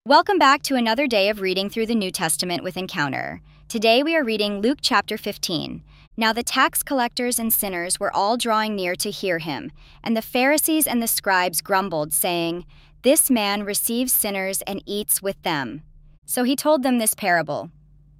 Welcome back to another day of reading through the New Testament with Encounter. Today we are reading Luke chapter 15. Now the tax collectors and sinners were all drawing near to hear him, and the Pharisees and the scribes grumbled, saying, "This man receives sinners and eats with them." So he told them this parable.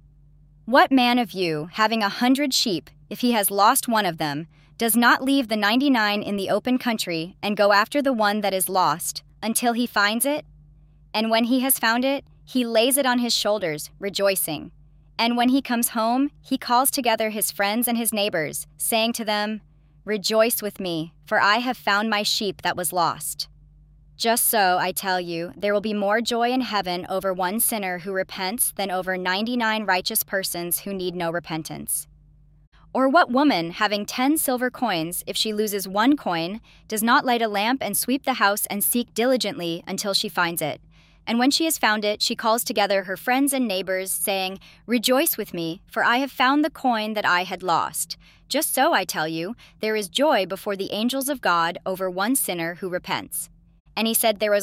What man of you, having 100 sheep, if he has lost one of them, does not leave the 99 in the open country and go after the one that is lost, until he finds it? And when he has found it, he lays it on his shoulders, rejoicing. And when he comes home, he calls together his friends and his neighbors, saying to them, "Rejoice with me, for I have found my sheep that was lost." Just so, I tell you, there will be more joy in heaven over one sinner who repents than over 99 righteous persons who need no repentance. Or what woman, having 10 silver coins, if she loses one coin, does not light a lamp and sweep the house and seek diligently until she finds it? And when she has found it, she calls together her friends and neighbors, saying, "Rejoice with me, for I have found the coin that I had lost." Just so, I tell you, there is joy before the angels of God over one sinner who repents. And he said there was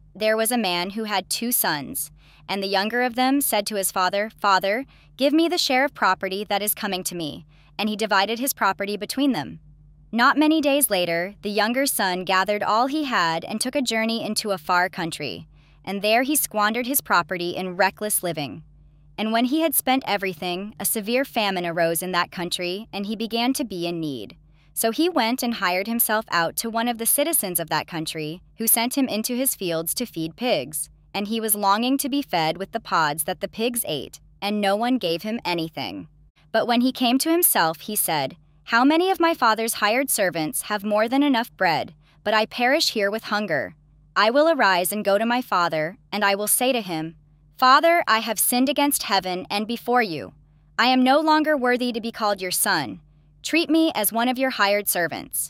a man who had 2 sons. And the younger of them said to his father, "Father, give me the share of property that is coming to me." And he divided his property between them. Not many days later, the younger son gathered all he had and took a journey into a far country. And there he squandered his property in reckless living. And when he had spent everything, a severe famine arose in that country, and he began to be in need. So he went and hired himself out to one of the citizens of that country, who sent him into his fields to feed pigs. And he was longing to be fed with the pods that the pigs ate, and no one gave him anything. But when he came to himself, he said, "How many of my father's hired servants have more than enough bread, but I perish here with hunger? I will arise and go to my father, and I will say to him, 'Father, I have sinned against heaven and before you. I am no longer worthy to be called your son. Treat me as one of your hired servants.'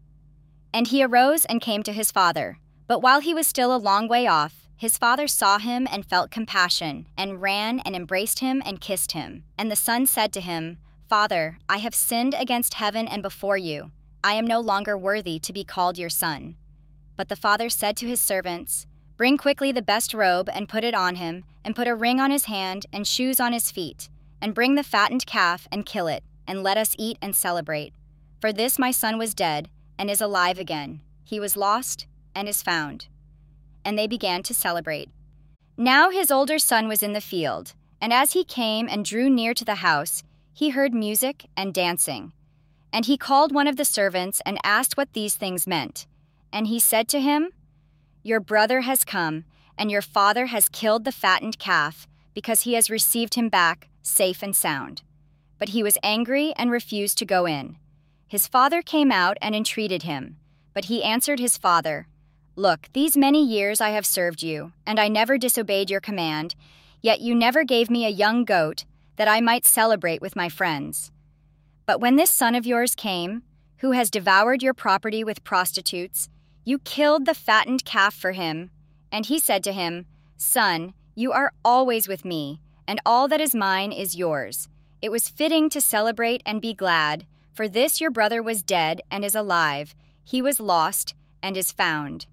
And he arose and came to his father. But while he was still a long way off, his father saw him and felt compassion, and ran and embraced him and kissed him. And the son said to him, 'Father, I have sinned against heaven and before you. I am no longer worthy to be called your son.' But the father said to his servants, 'Bring quickly the best robe and put it on him, and put a ring on his hand and shoes on his feet, and bring the fattened calf and kill it, and let us eat and celebrate. For this my son was dead and is alive again. He was lost and is found.' And they began to celebrate. Now his older son was in the field, and as he came and drew near to the house, he heard music and dancing. And he called one of the servants and asked what these things meant. And he said to him, 'Your brother has come, and your father has killed the fattened calf, because he has received him back safe and sound.' But he was angry and refused to go in. His father came out and entreated him. But he answered his father, 'Look, these many years I have served you, and I never disobeyed your command, yet you never gave me a young goat, that I might celebrate with my friends. But when this son of yours came, who has devoured your property with prostitutes, you killed the fattened calf for him.' And he said to him, 'Son, you are always with me, and all that is mine is yours. It was fitting to celebrate and be glad, for this your brother was dead and is alive. He was lost and is found.'